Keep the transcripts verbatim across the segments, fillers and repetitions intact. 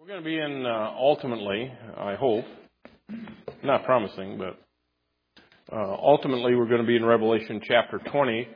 We're going to be in, uh, ultimately, I hope, not promising, but uh, ultimately we're going to be in Revelation chapter twenty,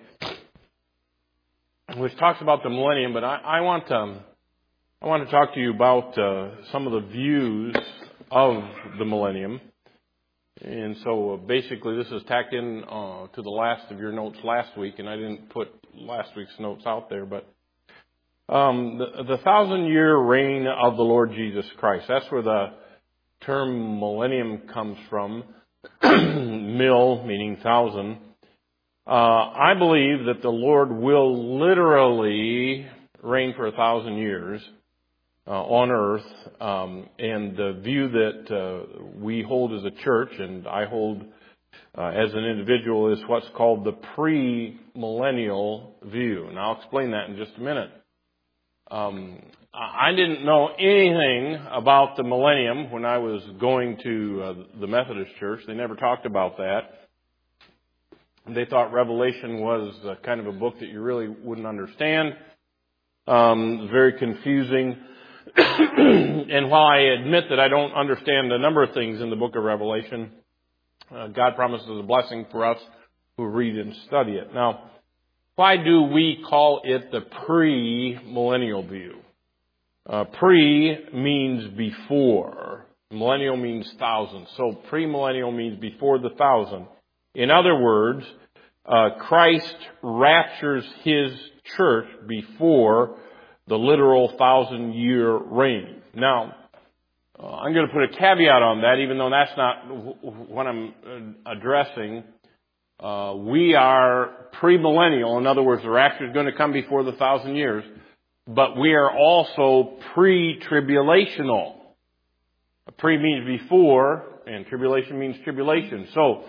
which talks about the millennium, but I, I want to, I want to talk to you about uh, some of the views of the millennium. And so uh, basically this is tacked in uh, to the last of your notes last week, and I didn't put last week's notes out there, but Um, the, the thousand-year reign of the Lord Jesus Christ. That's where the term millennium comes from. Mil, meaning thousand. Uh, I believe that the Lord will literally reign for a thousand years uh, on earth. Um, and the view that uh, we hold as a church, and I hold uh, as an individual, is what's called the pre-millennial view. And I'll explain that in just a minute. Um, I didn't know anything about the millennium when I was going to uh, the Methodist Church. They never talked about that. They thought Revelation was uh, kind of a book that you really wouldn't understand. Um, it was very confusing. And while I admit that I don't understand a number of things in the book of Revelation, uh, God promises a blessing for us who read and study it. Now, why do we call it the pre-millennial view? Uh, pre means before. Millennial means thousand. So pre-millennial means before the thousand. In other words, uh, Christ raptures His church before the literal thousand-year reign. Now, uh, I'm going to put a caveat on that, even though that's not what I'm addressing. Uh, we are premillennial. In other words, the rapture is going to come before the thousand years. But we are also pre-tribulational. Pre means before, and tribulation means tribulation. So,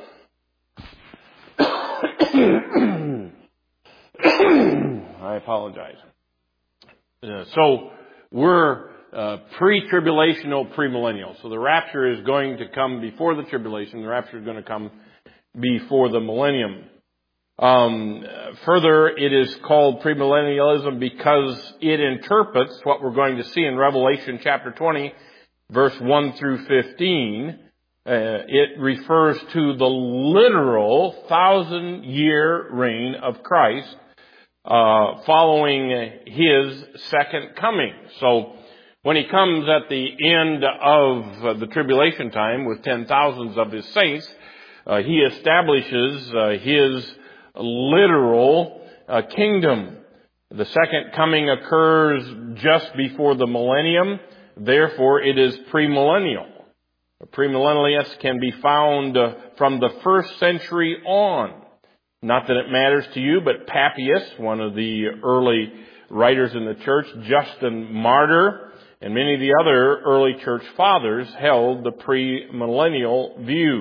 I apologize. Uh, so, we're uh, pre-tribulational, premillennial. So the rapture is going to come before the tribulation. The rapture is going to come before the millennium. Um, further, it is called premillennialism because it interprets what we're going to see in Revelation chapter twenty, verse one through fifteen. Uh, it refers to the literal thousand-year reign of Christ uh, following His second coming. So, when He comes at the end of the tribulation time with ten thousands of His saints, Uh, he establishes uh, His literal uh, kingdom. The second coming occurs just before the millennium. Therefore, it is premillennial. Premillennialists can be found uh, from the first century on. Not that it matters to you, but Papias, one of the early writers in the church, Justin Martyr, and many of the other early church fathers held the premillennial view.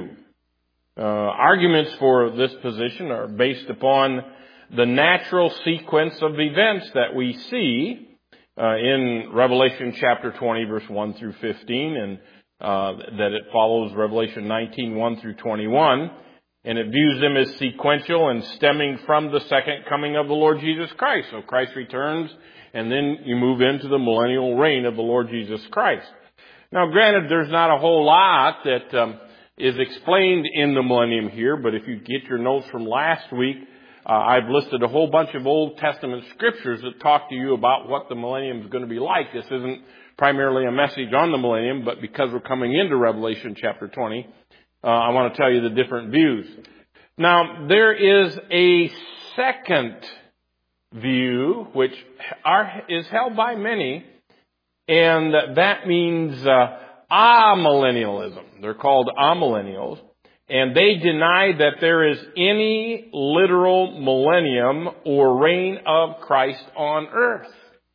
Uh, arguments for this position are based upon the natural sequence of events that we see uh, in Revelation chapter twenty, verse one through fifteen, and uh, that it follows Revelation nineteen, one through twenty-one, and it views them as sequential and stemming from the second coming of the Lord Jesus Christ. So Christ returns, and then you move into the millennial reign of the Lord Jesus Christ. Now, granted, there's not a whole lot that Um, is explained in the millennium here, but if you get your notes from last week, uh, I've listed a whole bunch of Old Testament scriptures that talk to you about what the millennium is going to be like. This isn't primarily a message on the millennium, but because we're coming into Revelation chapter twenty, uh, I want to tell you the different views. Now, there is a second view, which are, is held by many, and that means uh, amillennialism. They're called amillennials, and they deny that there is any literal millennium or reign of Christ on earth.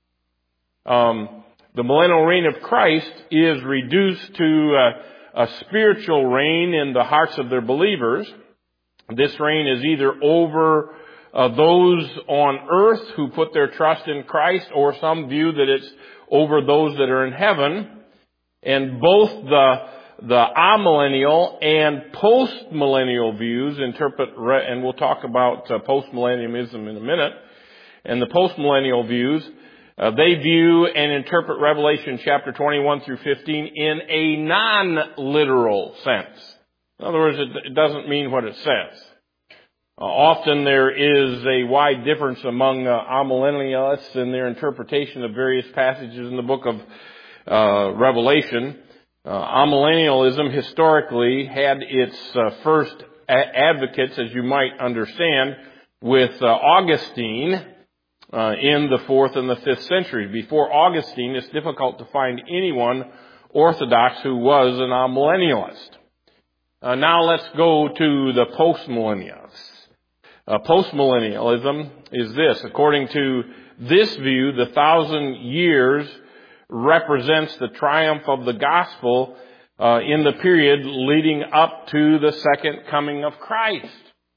Um, the millennial reign of Christ is reduced to uh, a spiritual reign in the hearts of their believers. This reign is either over uh, those on earth who put their trust in Christ, or some view that it's over those that are in heaven. And both the the amillennial and postmillennial views interpret, and we'll talk about uh, postmillennialism in a minute, and the postmillennial views Uh, they view and interpret Revelation chapter twenty-one through fifteen in a non-literal sense. In other words, it, it doesn't mean what it says. Uh, often there is a wide difference among uh, amillennialists in their interpretation of various passages in the book of uh, Revelation. Uh, amillennialism historically had its uh, first a- advocates, as you might understand, with uh, Augustine uh, in the fourth and the fifth century. Before Augustine, it's difficult to find anyone orthodox who was an amillennialist. Uh, now let's go to the postmillennialists. Uh, postmillennialism is this. According to this view, the thousand years represents the triumph of the gospel uh, in the period leading up to the second coming of Christ.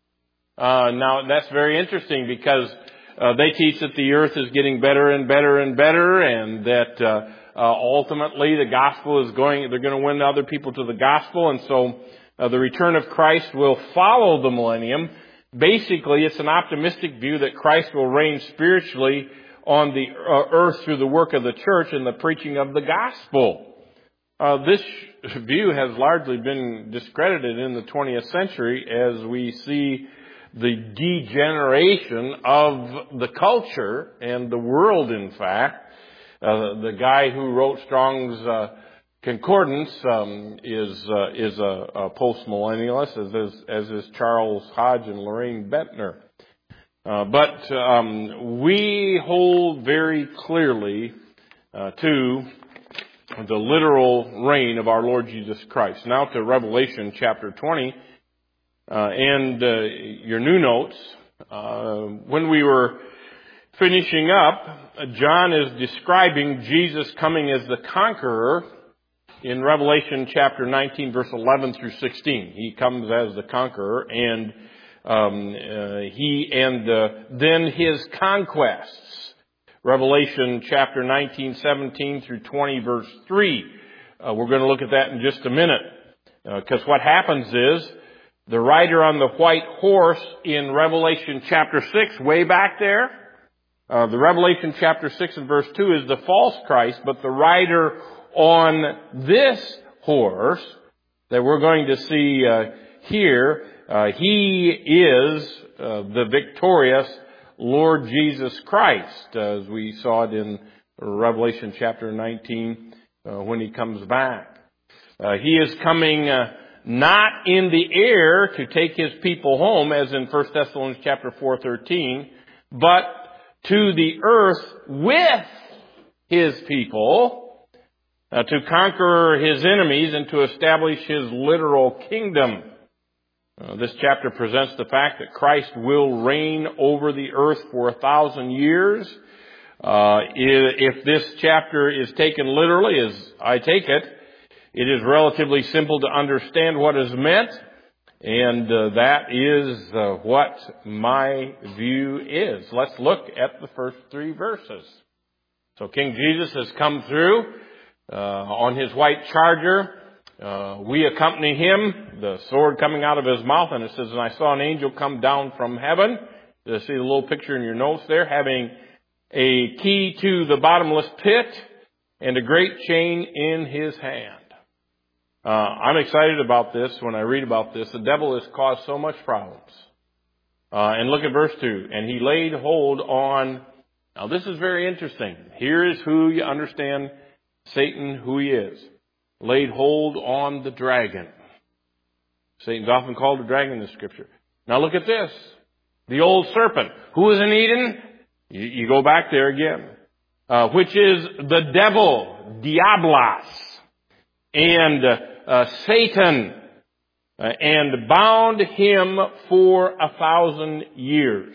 Uh, now, that's very interesting because uh, they teach that the earth is getting better and better and better, and that uh, uh, ultimately the gospel is going, they're going to win other people to the gospel, and so uh, the return of Christ will follow the millennium. Basically, it's an optimistic view that Christ will reign spiritually on the earth through the work of the church and the preaching of the gospel. Uh, this view has largely been discredited in the twentieth century as we see the degeneration of the culture and the world, in fact. Uh, the guy who wrote Strong's uh, Concordance um, is uh, is a, a postmillennialist, as is, as is Charles Hodge and Lorraine Bettner. Uh, but um, we hold very clearly uh, to the literal reign of our Lord Jesus Christ. Now to Revelation chapter twenty uh, and uh, your new notes. Uh, when we were finishing up, John is describing Jesus coming as the conqueror in Revelation chapter nineteen, verse eleven through sixteen. He comes as the conqueror, and Um, uh, he and uh, then his conquests. Revelation chapter nineteen, seventeen through twenty, verse three. Uh, we're going to look at that in just a minute. Because uh, what happens is, the rider on the white horse in Revelation chapter six, way back there, uh, the Revelation chapter six and verse two is the false Christ, but the rider on this horse that we're going to see uh, here, Uh, he is uh, the victorious Lord Jesus Christ, as we saw it in Revelation chapter nineteen uh, when he comes back. Uh, he is coming uh, not in the air to take his people home, as in First Thessalonians chapter four thirteen, but to the earth with his people uh, to conquer his enemies and to establish his literal kingdom. Uh, this chapter presents the fact that Christ will reign over the earth for a thousand years. Uh, if this chapter is taken literally, as I take it, it is relatively simple to understand what is meant, and uh, that is uh, what my view is. Let's look at the first three verses. So King Jesus has come through uh, on his white charger. Uh, we accompany him, the sword coming out of his mouth, and it says, and I saw an angel come down from heaven. You see the little picture in your notes there, having a key to the bottomless pit and a great chain in his hand. Uh, I'm excited about this when I read about this. The devil has caused so much problems. Uh, and look at verse two. And he laid hold on, now this is very interesting. Here is who you understand Satan, who he is. Laid hold on the dragon. Satan's often called a dragon in the scripture. Now look at this. The old serpent. Who was in Eden? You, you go back there again. Uh, which is the devil, Diablos, and uh, uh, Satan, uh, and bound him for a thousand years.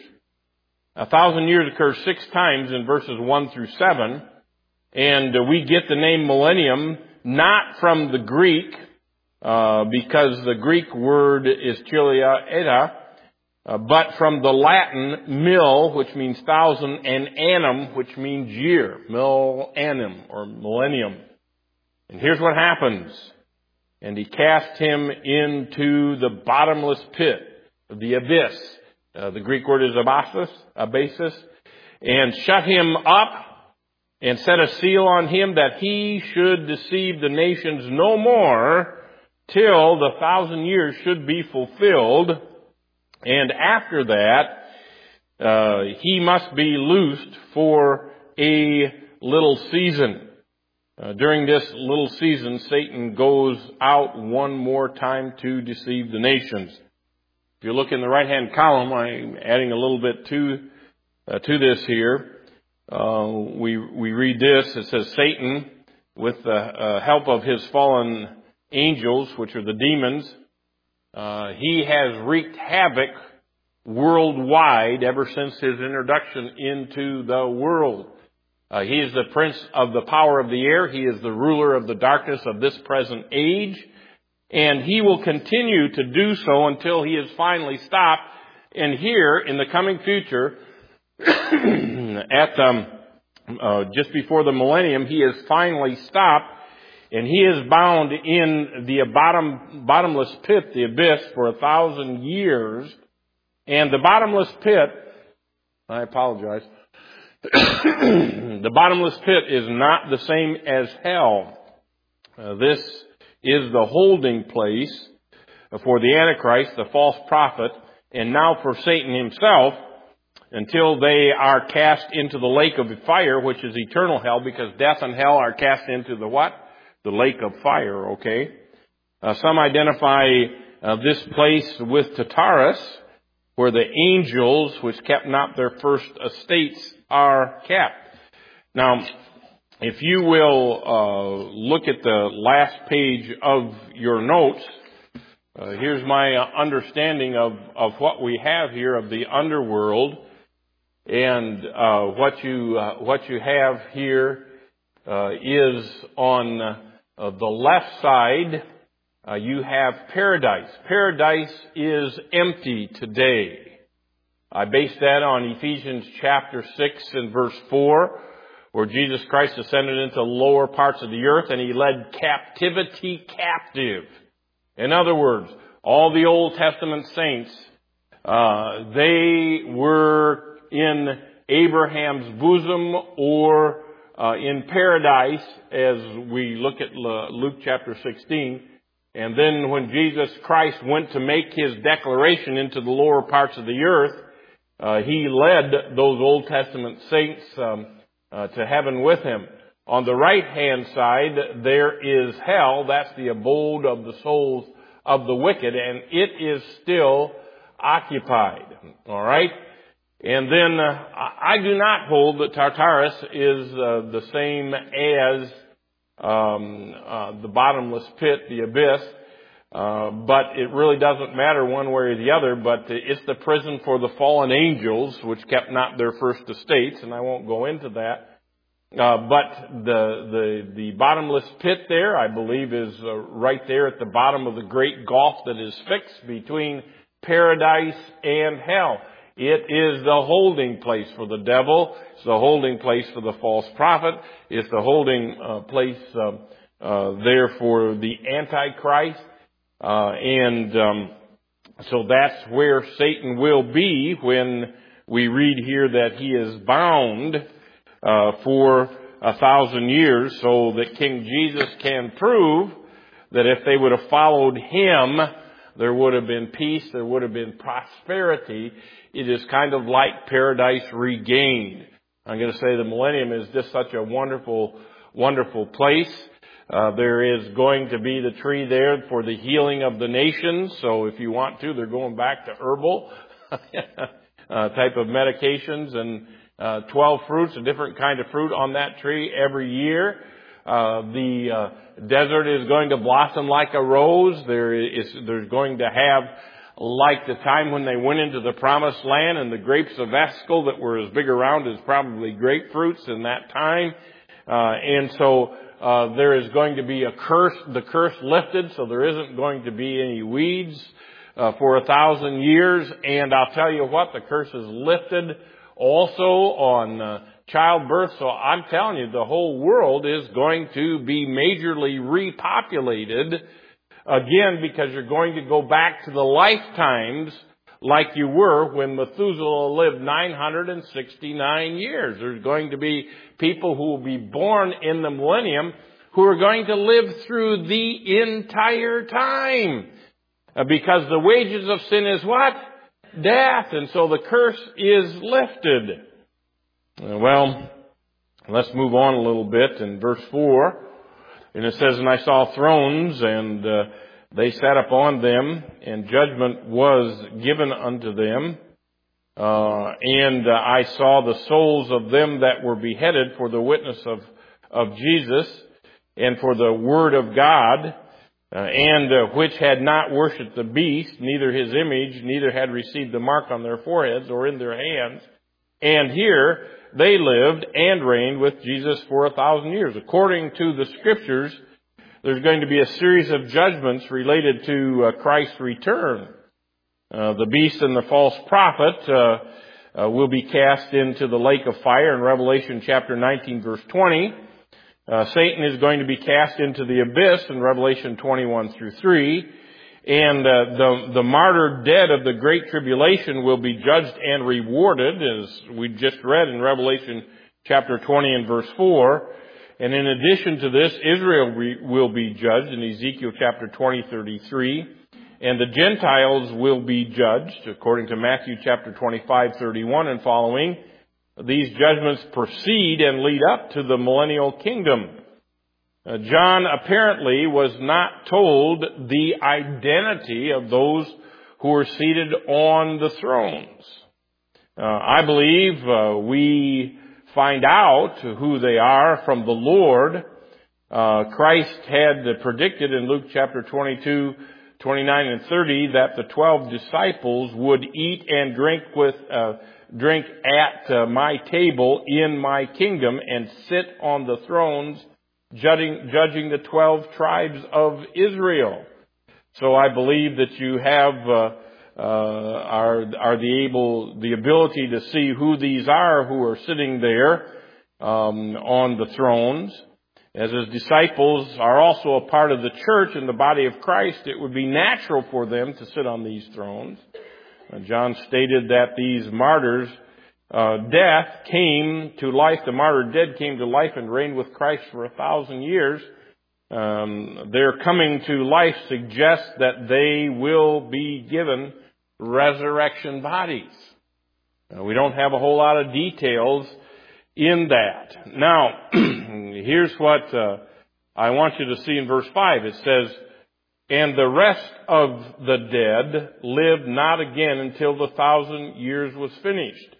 A thousand years occurs six times in verses one through seven, and uh, we get the name millennium not from the Greek, uh, because the Greek word is chilia eta, uh, but from the Latin mil, which means thousand, and annum, which means year. Mil annum, or millennium. And here's what happens. And he cast him into the bottomless pit, the abyss. Uh, the Greek word is abyssus, abyssus, and shut him up and set a seal on him that he should deceive the nations no more till the thousand years should be fulfilled. And after that, uh, he must be loosed for a little season. Uh, during this little season, Satan goes out one more time to deceive the nations. If you look in the right-hand column, I'm adding a little bit to uh, to this here. Uh, we we read this. It says, Satan, with the uh, help of his fallen angels, which are the demons, uh, he has wreaked havoc worldwide ever since his introduction into the world. Uh, he is the prince of the power of the air. He is the ruler of the darkness of this present age. And he will continue to do so until he is finally stopped. And here, in the coming future, at um, uh, just before the millennium, he is finally stopped. And he is bound in the bottom, bottomless pit, the abyss, for a thousand years. And the bottomless pit, I apologize, the bottomless pit is not the same as hell. Uh, this is the holding place for the Antichrist, the false prophet, and now for Satan himself, until they are cast into the lake of fire, which is eternal hell, because death and hell are cast into the what? The lake of fire, okay? Uh, some identify uh, this place with Tartarus, where the angels, which kept not their first estates, are kept. Now, if you will uh, look at the last page of your notes, uh, here's my uh, understanding of, of what we have here of the underworld. And uh, what you uh, what you have here uh, is on uh, the left side, uh, you have paradise. Paradise is empty today. I base that on Ephesians chapter six and verse four, where Jesus Christ ascended into the lower parts of the earth and he led captivity captive. In other words, all the Old Testament saints, uh, they were in Abraham's bosom or uh, in paradise, as we look at Luke chapter sixteen. And then when Jesus Christ went to make his declaration into the lower parts of the earth, Uh, he led those Old Testament saints um, uh, to heaven with him. On the right-hand side, there is hell. That's the abode of the souls of the wicked, and it is still occupied. All right? And then uh, I do not hold that Tartarus is uh, the same as um, uh, the bottomless pit, the abyss. Uh, but it really doesn't matter one way or the other, but it's the prison for the fallen angels, which kept not their first estates, and I won't go into that. Uh, but the, the, the bottomless pit there, I believe, is uh, right there at the bottom of the great gulf that is fixed between paradise and hell. It is the holding place for the devil. It's the holding place for the false prophet. It's the holding uh, place uh, uh, there for the Antichrist. Uh, and um, so that's where Satan will be when we read here that he is bound uh, for a thousand years, so that King Jesus can prove that if they would have followed him, there would have been peace, there would have been prosperity. It is kind of like paradise regained. I'm going to say the millennium is just such a wonderful, wonderful place. Uh, there is going to be the tree there for the healing of the nations. So if you want to, they're going back to herbal uh, type of medications and uh, twelve fruits, a different kind of fruit on that tree every year. Uh, the uh, desert is going to blossom like a rose. There is there's going to have, like the time when they went into the promised land and the grapes of Eshcol that were as big around as probably grapefruits in that time. Uh, and so Uh, there is going to be a curse, the curse lifted, so there isn't going to be any weeds uh, for a thousand years. And I'll tell you what, the curse is lifted also on uh, childbirth. So I'm telling you, the whole world is going to be majorly repopulated again, because you're going to go back to the lifetimes like you were when Methuselah lived nine hundred sixty-nine years. There's going to be people who will be born in the millennium who are going to live through the entire time. Uh, because the wages of sin is what? Death. And so the curse is lifted. Uh, well, let's move on a little bit in verse four. And it says, and I saw thrones, and uh, they sat upon them, and judgment was given unto them. Uh, and uh, I saw the souls of them that were beheaded for the witness of, of Jesus, and for the word of God, uh, and uh, which had not worshipped the beast, neither his image, neither had received the mark on their foreheads or in their hands. And here they lived and reigned with Jesus for a thousand years. According to the Scriptures, there's going to be a series of judgments related to uh, Christ's return. Uh, the beast and the false prophet uh, uh, will be cast into the lake of fire in Revelation chapter nineteen, verse twenty. Uh, Satan is going to be cast into the abyss in Revelation twenty-one through three. And uh, the, the martyred dead of the Great Tribulation will be judged and rewarded, as we just read in Revelation chapter twenty and verse four. And in addition to this, Israel re- will be judged in Ezekiel chapter twenty, thirty-three. And the Gentiles will be judged, according to Matthew chapter twenty-five, thirty-one and following. These judgments proceed and lead up to the millennial kingdom. Uh, John apparently was not told the identity of those who are seated on the thrones. Uh, I believe uh, we find out who they are from the Lord. Uh, Christ had predicted in Luke chapter twenty-two, twenty-nine and thirty that the twelve disciples would eat and drink with uh, drink at uh, my table in my kingdom and sit on the thrones judging, judging the twelve tribes of Israel. So I believe that you have uh, uh, are are the able the ability to see who these are who are sitting there um, on the thrones. As his disciples are also a part of the church and the body of Christ, it would be natural for them to sit on these thrones. Uh, John stated that these martyrs, uh, death came to life, the martyred dead came to life and reigned with Christ for a thousand years. Um, their coming to life suggests that they will be given resurrection bodies. Uh, we don't have a whole lot of details in that. Now, here's what uh, I want you to see in verse five. It says, and the rest of the dead lived not again until the thousand years was finished.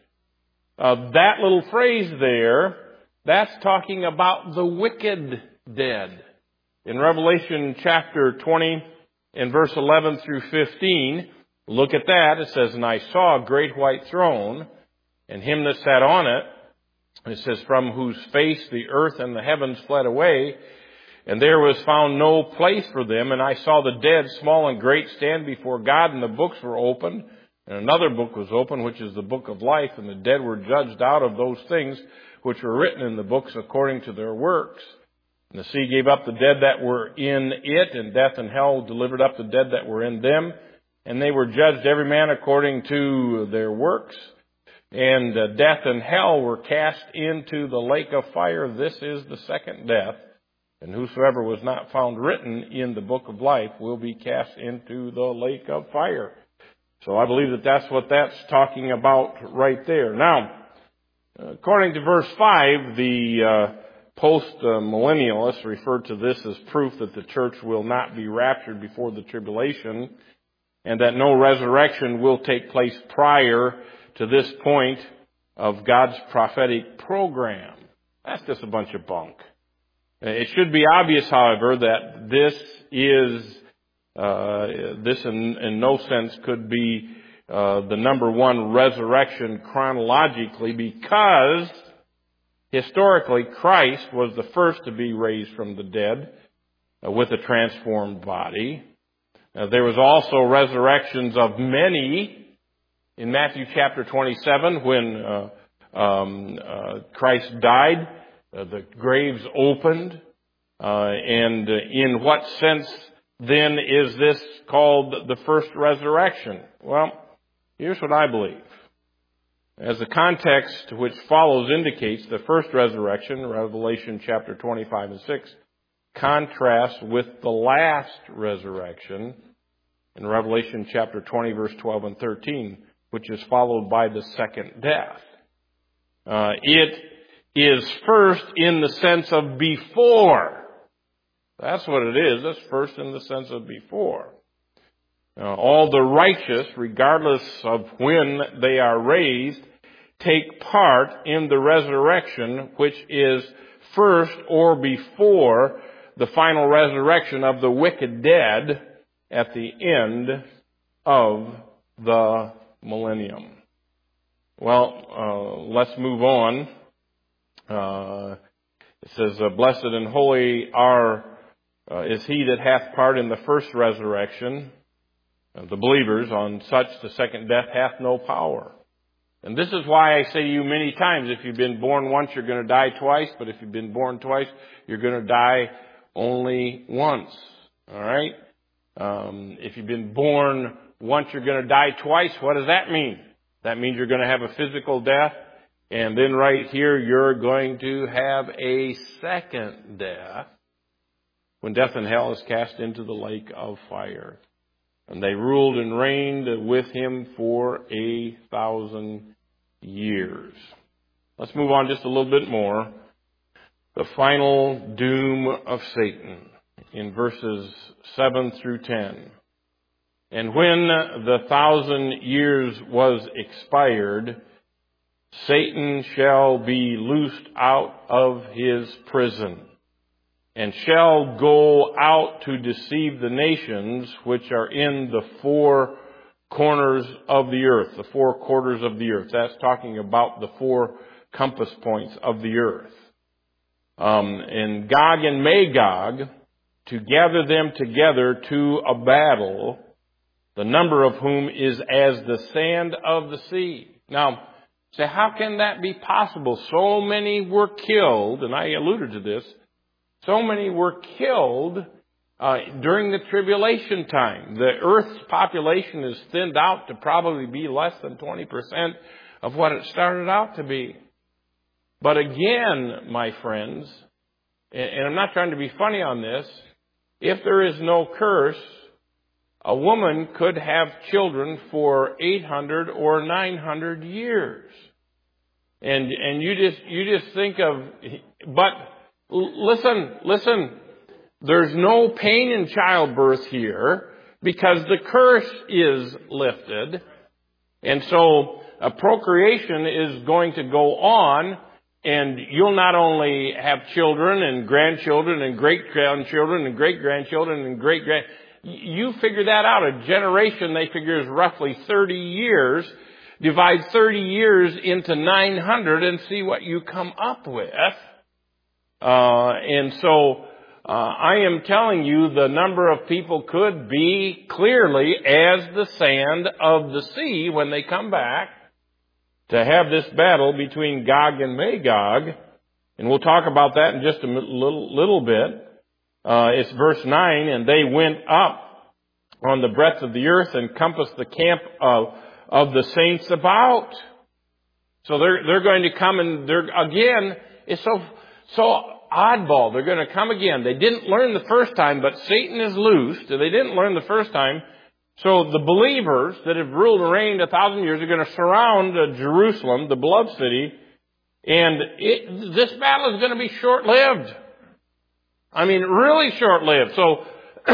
Uh, that little phrase there, that's talking about the wicked dead. In Revelation chapter twenty and verse eleven through fifteen, look at that. It says, and I saw a great white throne, and him that sat on it. It says, from whose face the earth and the heavens fled away, and there was found no place for them. And I saw the dead, small and great, stand before God, and the books were opened. And another book was opened, which is the book of life, and the dead were judged out of those things which were written in the books according to their works. And the sea gave up the dead that were in it, and death and hell delivered up the dead that were in them. And they were judged every man according to their works. And uh, death and hell were cast into the lake of fire. This is the second death. And whosoever was not found written in the book of life will be cast into the lake of fire. So I believe that that's what that's talking about right there. Now, according to verse five, the uh, post-millennialists refer to this as proof that the church will not be raptured before the tribulation, and that no resurrection will take place prior to this point of God's prophetic program. That's just a bunch of bunk. It should be obvious, however, that this is, uh, this in, in no sense could be uh, the number one resurrection chronologically, because historically Christ was the first to be raised from the dead uh, with a transformed body. Uh, there was also resurrections of many in Matthew chapter twenty-seven, when uh, um, uh, Christ died, uh, the graves opened. Uh, and uh, in what sense then is this called the first resurrection? Well, Here's what I believe. As the context which follows indicates, the first resurrection, Revelation chapter twenty-five and six, contrasts with the last resurrection in Revelation chapter twenty, verse twelve and thirteen, which is followed by the second death. Uh, it is first in the sense of before. That's what it is. That's first in the sense of before. Uh, all the righteous, regardless of when they are raised, take part in the resurrection, which is first or before the final resurrection of the wicked dead at the end of the millennium. Well, uh, let's move on. Uh, it says, uh, blessed and holy are uh, is he that hath part in the first resurrection. Uh, the believers, on such the second death hath no power. And this is why I say to you many times, if you've been born once, you're going to die twice. But if you've been born twice, you're going to die only once. All right? Um, if you've been born once, you're going to die twice. What does that mean? That means you're going to have a physical death. And then right here, you're going to have a second death when death and hell is cast into the lake of fire. And they ruled and reigned with him for a thousand years. Let's move on just a little bit more. The final doom of Satan in verses seven through ten. And when the thousand years was expired, Satan shall be loosed out of his prison, and shall go out to deceive the nations which are in the four corners of the earth, the four quarters of the earth. That's talking about the four compass points of the earth. Um, and Gog and Magog, to gather them together to a battle, the number of whom is as the sand of the sea. Now, say, how can that be possible? So many were killed, and I alluded to this. So many were killed uh, during the tribulation time. The earth's population is thinned out to probably be less than twenty percent of what it started out to be. But again, my friends, and I'm not trying to be funny on this, if there is no curse, a woman could have children for eight hundred or nine hundred years. And, and you just, you just think of, but listen, listen, there's no pain in childbirth here because the curse is lifted. And so a procreation is going to go on, and you'll not only have children and grandchildren and great-grandchildren and great-grandchildren and great-grand... You figure that out. A generation, they figure, is roughly thirty years. Divide thirty years into nine hundred and see what you come up with. Uh, and so uh, I am telling you the number of people could be clearly as the sand of the sea when they come back to have this battle between Gog and Magog. And we'll talk about that in just a little, little bit. Uh, it's verse nine, and they went up on the breadth of the earth and compassed the camp of, of the saints about. So they're, they're going to come, and they're, again, it's so, so oddball. They're going to come again. They didn't learn the first time, but Satan is loosed. They didn't learn the first time. So the believers that have ruled and reigned a thousand years are going to surround uh, Jerusalem, the beloved city, and it, this battle is going to be short-lived. I mean, really short-lived. So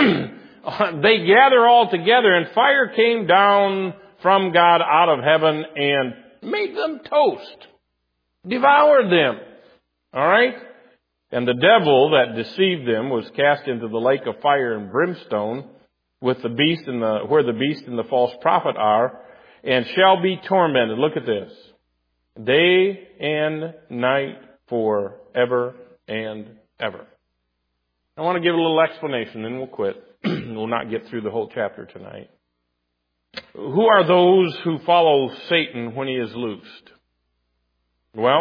they gather all together, and fire came down from God out of heaven and made them toast, devoured them. All right? And the devil that deceived them was cast into the lake of fire and brimstone, with the beast and the where the beast and the false prophet are, and shall be tormented. Look at this. Day and night forever and ever. I want to give a little explanation, then we'll quit. We'll not get through the whole chapter tonight. Who are those who follow Satan when he is loosed? Well,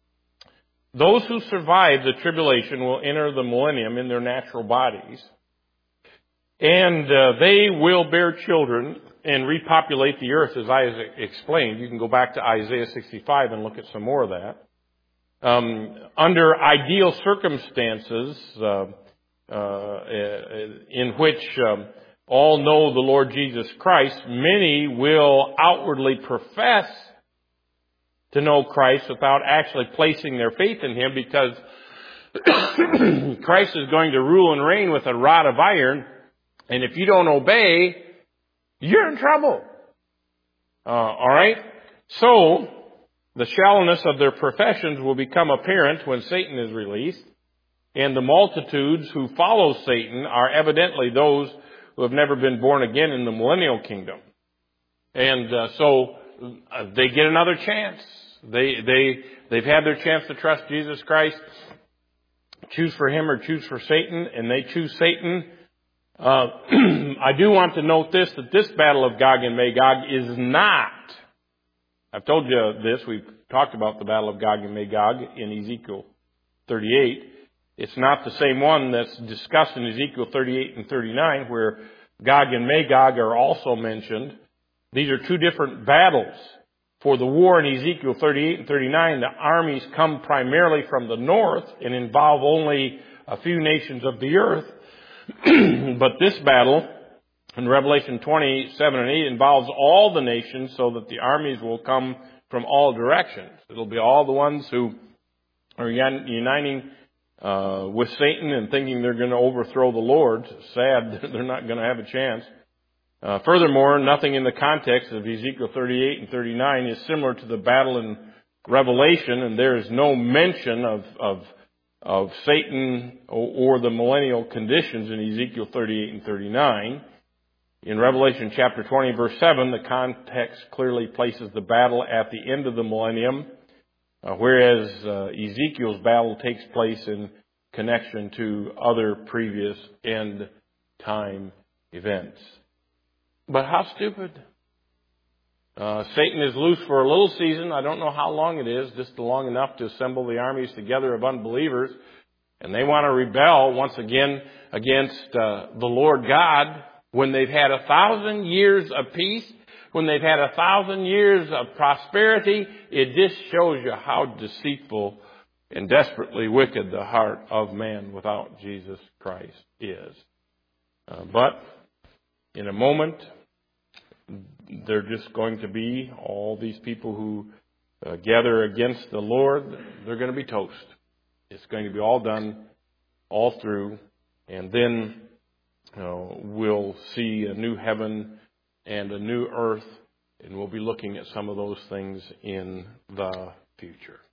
those who survive the tribulation will enter the millennium in their natural bodies. And uh, they will bear children and repopulate the earth, as I explained. You can go back to Isaiah sixty-five and look at some more of that. Um, under ideal circumstances, uh, uh, in which um, all know the Lord Jesus Christ, many will outwardly profess to know Christ without actually placing their faith in Him, because Christ is going to rule and reign with a rod of iron, and if you don't obey, you're in trouble. Uh, all right? So, the shallowness of their professions will become apparent when Satan is released, and the multitudes who follow Satan are evidently those who have never been born again in the millennial kingdom. And uh, so uh, they get another chance. They they they've had their chance to trust Jesus Christ, choose for Him or choose for Satan, and they choose Satan. Uh, I do want to note this, that this battle of Gog and Magog is not, I've told you this, we've talked about the battle of Gog and Magog in Ezekiel thirty-eight. It's not the same one that's discussed in Ezekiel thirty-eight and thirty-nine, where Gog and Magog are also mentioned. These are two different battles. For the war in Ezekiel thirty-eight and thirty-nine, the armies come primarily from the north and involve only a few nations of the earth. But this battle in Revelation twenty-seven and eight involves all the nations, so that the armies will come from all directions. It'll be all the ones who are uniting uh, with Satan and thinking they're going to overthrow the Lord. Sad, they're not going to have a chance. Uh, furthermore, nothing in the context of Ezekiel thirty-eight and thirty-nine is similar to the battle in Revelation, and there is no mention of of, of Satan or, or the millennial conditions in Ezekiel thirty-eight and thirty-nine. In Revelation chapter twenty, verse seven, the context clearly places the battle at the end of the millennium, uh, whereas uh, Ezekiel's battle takes place in connection to other previous end time events. But how stupid. Uh, Satan is loose for a little season. I don't know how long it is, just long enough to assemble the armies together of unbelievers. And they want to rebel once again against uh, the Lord God when they've had a thousand years of peace, when they've had a thousand years of prosperity. It just shows you how deceitful and desperately wicked the heart of man without Jesus Christ is. Uh, but in a moment, they're just going to be all these people who uh, gather against the Lord. They're going to be toast. It's going to be all done, all through, and then uh, we'll see a new heaven and a new earth, and we'll be looking at some of those things in the future.